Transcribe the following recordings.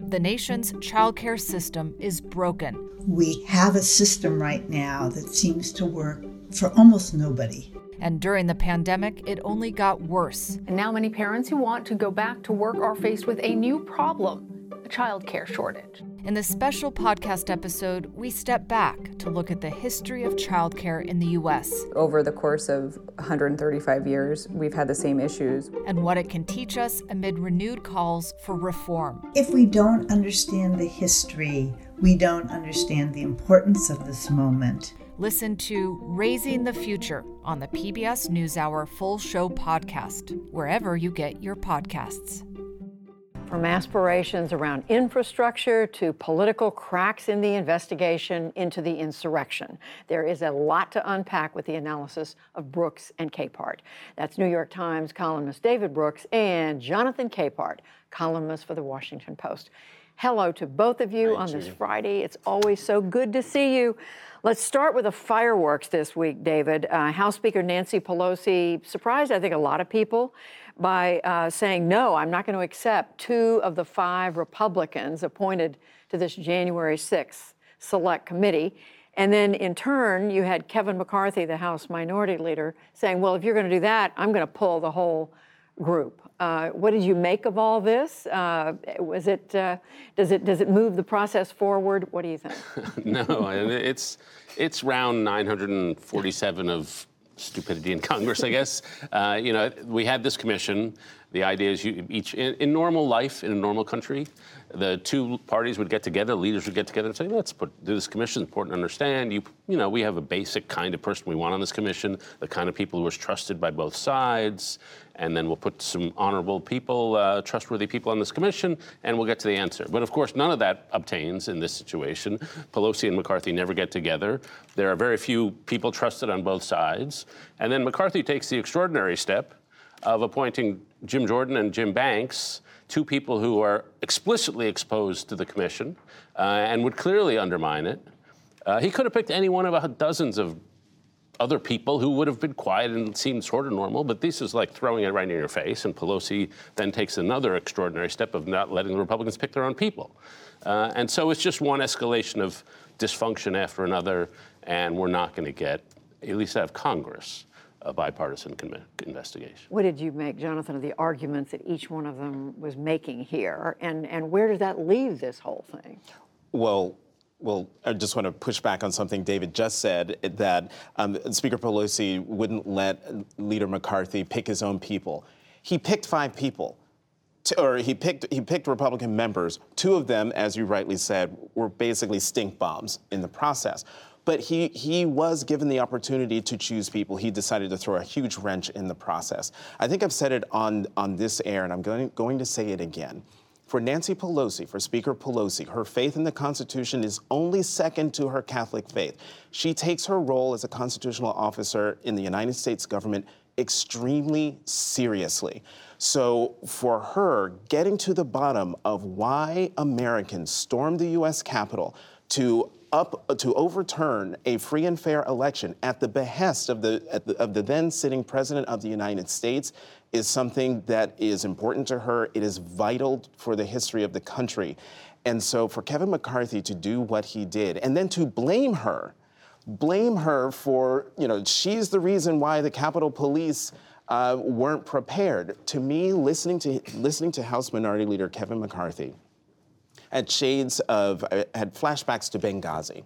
The nation's childcare system is broken. We have a system right now that seems to work for almost nobody. And during the pandemic, it only got worse. And now many parents who want to go back to work are faced with a new problem, a childcare shortage. In this special podcast episode, we step back to look at the history of childcare in the U.S. Over the course of 135 years, we've had the same issues. And what it can teach us amid renewed calls for reform. If we don't understand the history, we don't understand the importance of this moment. Listen to Raising the Future on the PBS NewsHour Full Show podcast, wherever you get your podcasts. From aspirations around infrastructure to political cracks in the investigation into the insurrection, there is a lot to unpack with the analysis of Brooks and Capehart. That's New York Times columnist David Brooks and Jonathan Capehart, columnist for the Washington Post. Hello to both of you on this Friday. It's always so good to see you. Let's start with the fireworks this week, David. House Speaker Nancy Pelosi surprised, I think, a lot of people by saying, no, I'm not going to accept 2 of the 5 Republicans appointed to this January 6th Select Committee. And then in turn, you had Kevin McCarthy, the House Minority Leader, saying, well, if you're going to do that, I'm going to pull the whole group. What did you make of all this? Does it move the process forward? What do you think? No, it's round 947 of stupidity in Congress, I guess. We had this commission. The idea is in normal life, in a normal country, the 2 parties would get together, leaders would get together and say, let's do this commission. It's important to understand. We have a basic kind of person we want on this commission, the kind of people who are trusted by both sides. And then we'll put some honorable people, trustworthy people on this commission, and we'll get to the answer. But of course, none of that obtains in this situation. Pelosi and McCarthy never get together. There are very few people trusted on both sides. And then McCarthy takes the extraordinary step of appointing Jim Jordan and Jim Banks, 2 people who are explicitly exposed to the commission and would clearly undermine it. He could have picked any one of dozens of other people who would have been quiet and seemed sort of normal, but this is like throwing it right in your face, and Pelosi then takes another extraordinary step of not letting the Republicans pick their own people. And so it's just one escalation of dysfunction after another, and we're not going to get, at least out of Congress, a bipartisan investigation. What did you make, Jonathan, of the arguments that each one of them was making here, and where does that leave this whole thing? Well, I just want to push back on something David just said, that Speaker Pelosi wouldn't let Leader McCarthy pick his own people. He picked 5 people, he picked Republican members. 2 of them, as you rightly said, were basically stink bombs in the process. But he was given the opportunity to choose people. He decided to throw a huge wrench in the process. I think I've said it on this air, and I'm going to say it again. For Nancy Pelosi, for Speaker Pelosi, her faith in the Constitution is only second to her Catholic faith. She takes her role as a constitutional officer in the United States government extremely seriously. So for her, getting to the bottom of why Americans stormed the U.S. Capitol to overturn a free and fair election at the behest of the then sitting president of the United States is something that is important to her. It is vital for the history of the country. And so for Kevin McCarthy to do what he did and then to blame her for, she's the reason why the Capitol Police weren't prepared. To me, listening to House Minority Leader Kevin McCarthy had flashbacks to Benghazi.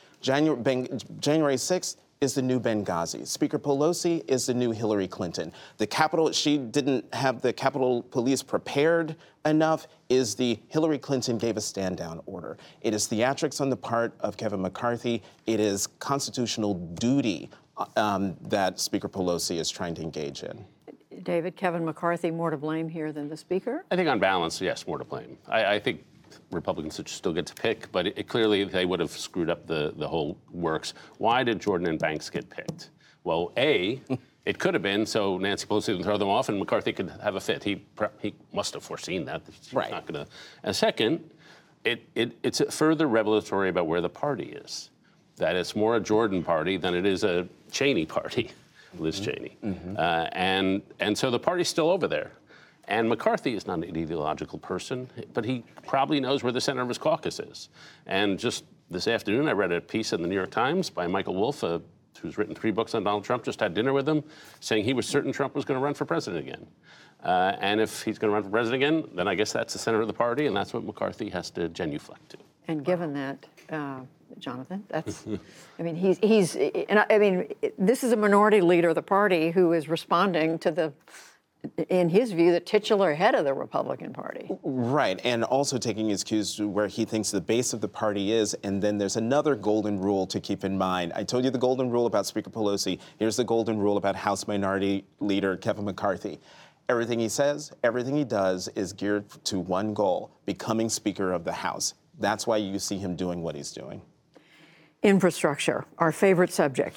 January 6th is the new Benghazi. Speaker Pelosi is the new Hillary Clinton. She didn't have the Capitol Police prepared enough, is the Hillary Clinton gave a stand-down order. It is theatrics on the part of Kevin McCarthy. It is constitutional duty that Speaker Pelosi is trying to engage in. David, Kevin McCarthy more to blame here than the Speaker? I think on balance, yes, more to blame. I think Republicans should still get to pick, but clearly they would have screwed up the whole works. Why did Jordan and Banks get picked? Well, it could have been so Nancy Pelosi would throw them off and McCarthy could have a fit. He must have foreseen that. He's right. Not going to. And second, it's a further revelatory about where the party is. That it's more a Jordan party than it is a Cheney party, Liz Cheney. Mm-hmm. And so the party's still over there. And McCarthy is not an ideological person, but he probably knows where the center of his caucus is. And just this afternoon, I read a piece in the New York Times by Michael Wolff, who's written 3 books on Donald Trump, just had dinner with him, saying he was certain Trump was going to run for president again. And if he's going to run for president again, then I guess that's the center of the party, and that's what McCarthy has to genuflect to. And given that, Jonathan, that's, I mean, he's, and I mean, this is a minority leader of the party who is responding to the, in his view, the titular head of the Republican Party. Right, and also taking his cues to where he thinks the base of the party is, and then there's another golden rule to keep in mind. I told you the golden rule about Speaker Pelosi. Here's the golden rule about House Minority Leader Kevin McCarthy. Everything he says, everything he does is geared to one goal, becoming Speaker of the House. That's why you see him doing what he's doing. Infrastructure, our favorite subject.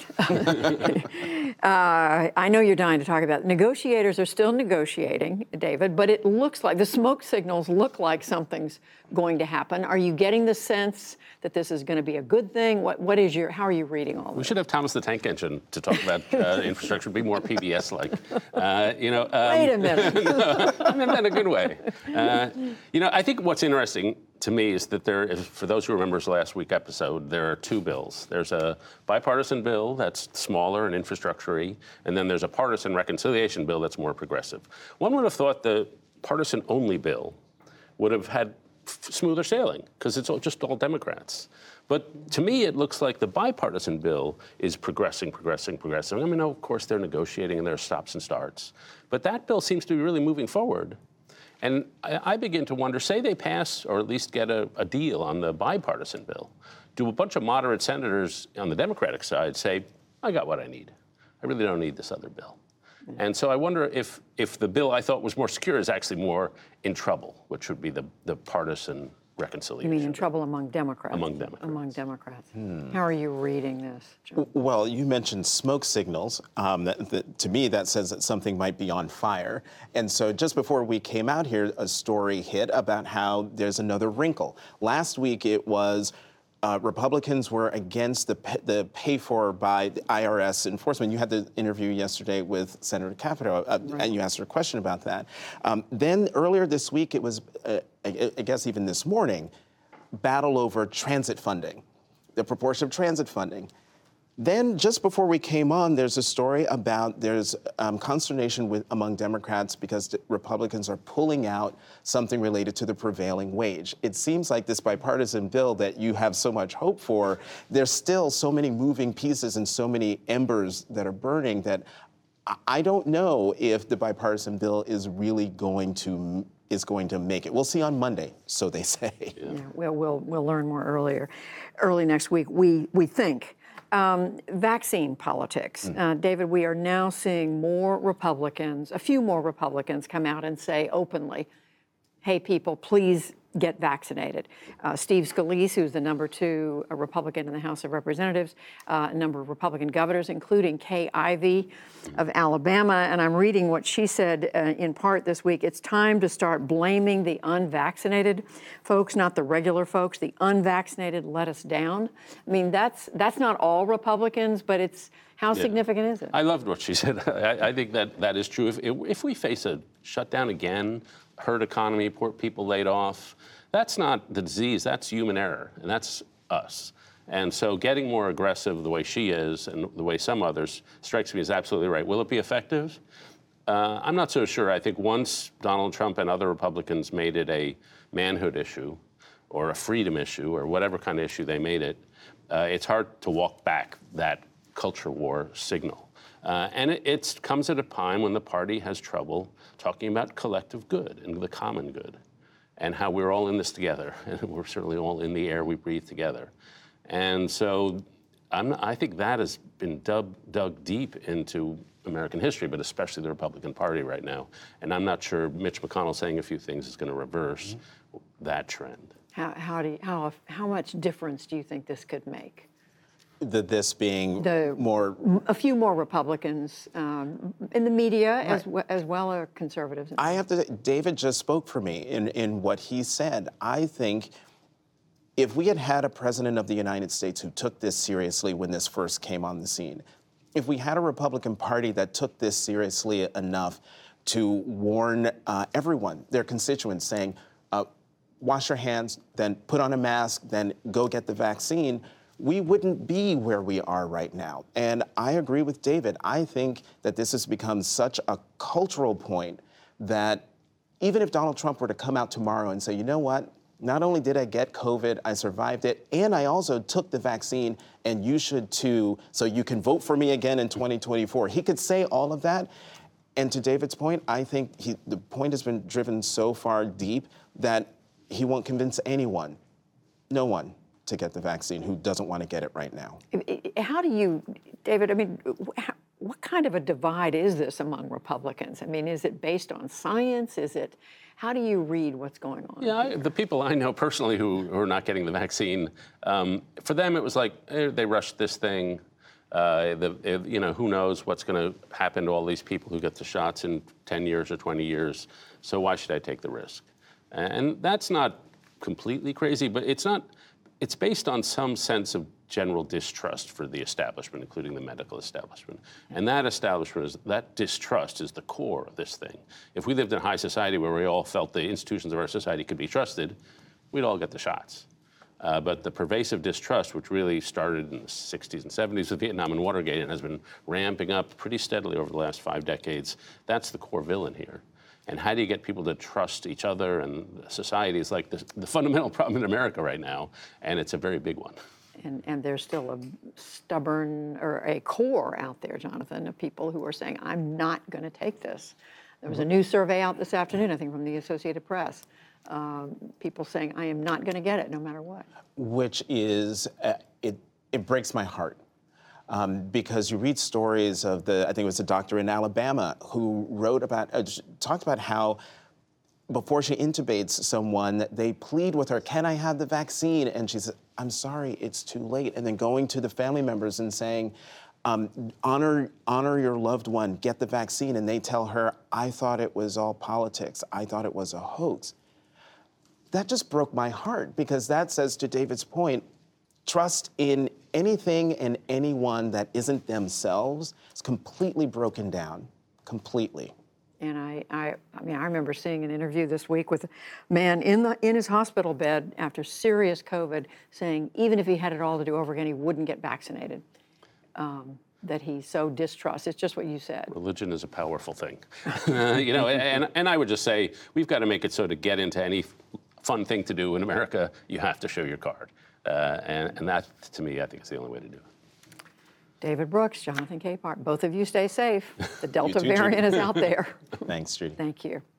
I know you're dying to talk about it. Negotiators are still negotiating, David, but it looks like, the smoke signals look like something's going to happen. Are you getting the sense that this is going to be a good thing? What is your, how are you reading all this? We should have Thomas the Tank Engine to talk about infrastructure, be more PBS-like. Wait a minute. No, I meant that in a good way. I think what's interesting to me is that there is, for those who remember the last week episode, there are 2 bills. There's a bipartisan bill that's smaller and infrastructure-y, and then there's a partisan reconciliation bill that's more progressive. One would have thought the partisan-only bill would have had smoother sailing, because it's just all Democrats. But to me, it looks like the bipartisan bill is progressing. I mean, of course, they're negotiating and there are stops and starts. But that bill seems to be really moving forward. And I begin to wonder, say they pass or at least get a deal on the bipartisan bill, do a bunch of moderate senators on the Democratic side say, I got what I need. I really don't need this other bill. And so I wonder if the bill I thought was more secure is actually more in trouble, which would be the partisan reconciliation. You mean in trouble among Democrats? Among Democrats. Among Democrats. How are you reading this, John? Well, you mentioned smoke signals. To me, that says that something might be on fire. And so just before we came out here, a story hit about how there's another wrinkle. Last week, it was Republicans were against the pay-for by the IRS enforcement. You had the interview yesterday with Senator Capito, right. And you asked her a question about that. Then earlier this week, it was, I guess even this morning, battle over transit funding, the proportion of transit funding. Then, just before we came on, there's a story about there's consternation among Democrats because Republicans are pulling out something related to the prevailing wage. It seems like this bipartisan bill that you have so much hope for, there's still so many moving pieces and so many embers that are burning that I don't know if the bipartisan bill is really going to make it. We'll see on Monday, so they say. Yeah, we'll learn more early next week. We think. Vaccine politics. David, we are now seeing a few more Republicans come out and say openly, hey, people, please get vaccinated. Steve Scalise, who's the number 2 Republican in the House of Representatives, a number of Republican governors, including Kay Ivey of Alabama, and I'm reading what she said in part this week. It's time to start blaming the unvaccinated folks, not the regular folks. The unvaccinated let us down. I mean, that's not all Republicans, but it's how significant is it? I loved what she said. I think that is true. If we face a shutdown again, herd economy, poor people laid off, that's not the disease, that's human error, and that's us. And so getting more aggressive the way she is and the way some others strikes me as absolutely right. Will it be effective? I'm not so sure. I think once Donald Trump and other Republicans made it a manhood issue or a freedom issue or whatever kind of issue they made it, it's hard to walk back that culture war signal. And it comes at a time when the party has trouble talking about collective good and the common good and how we're all in this together. And we're certainly all in the air we breathe together. And so I think that has been dug deep into American history, but especially the Republican Party right now. And I'm not sure Mitch McConnell saying a few things is going to reverse that trend. How much difference do you think this could make? This being a few more Republicans in the media, right, as well as conservatives. I have to. David just spoke for me in what he said. I think if we had a president of the United States who took this seriously when this first came on the scene, if we had a Republican Party that took this seriously enough to warn everyone, their constituents, saying, wash your hands, then put on a mask, then go get the vaccine, we wouldn't be where we are right now. And I agree with David. I think that this has become such a cultural point that even if Donald Trump were to come out tomorrow and say, you know what, not only did I get COVID, I survived it, and I also took the vaccine, and you should too, so you can vote for me again in 2024. He could say all of that. And to David's point, I think the point has been driven so far deep that he won't convince anyone, no one, to get the vaccine who doesn't want to get it right now. How do you, David, I mean, what kind of a divide is this among Republicans? I mean, is it based on science? How do you read what's going on? Yeah, the people I know personally who are not getting the vaccine, for them it was like, they rushed this thing. Who knows what's going to happen to all these people who get the shots in 10 years or 20 years, so why should I take the risk? And that's not completely crazy, but it's based on some sense of general distrust for the establishment, including the medical establishment. And that distrust is the core of this thing. If we lived in a high society where we all felt the institutions of our society could be trusted, we'd all get the shots. But the pervasive distrust, which really started in the 60s and 70s with Vietnam and Watergate and has been ramping up pretty steadily over the last 5 decades, that's the core villain here. And how do you get people to trust each other and society is like the fundamental problem in America right now, and it's a very big one. And there's still a stubborn, or a core out there, Jonathan, of people who are saying, I'm not going to take this. There was a new survey out this afternoon, I think, from the Associated Press. People saying, I am not going to get it no matter what. Which is, it breaks my heart. Because you read stories of I think it was a doctor in Alabama who talked about how before she intubates someone, they plead with her, can I have the vaccine? And she said, I'm sorry, it's too late. And then going to the family members and saying, honor your loved one, get the vaccine. And they tell her, I thought it was all politics. I thought it was a hoax. That just broke my heart, because that says, to David's point, trust in anything and anyone that isn't themselves is completely broken down, completely. And I remember seeing an interview this week with a man in his hospital bed after serious COVID saying even if he had it all to do over again, he wouldn't get vaccinated. That he so distrusts. It's just what you said. Religion is a powerful thing. And I would just say, we've got to make it so to get into any fun thing to do in America, you have to show your card. And that, to me, I think is the only way to do it. David Brooks, Jonathan Capehart, both of you stay safe. The Delta variant is out there. Thanks, Judy. Thank you.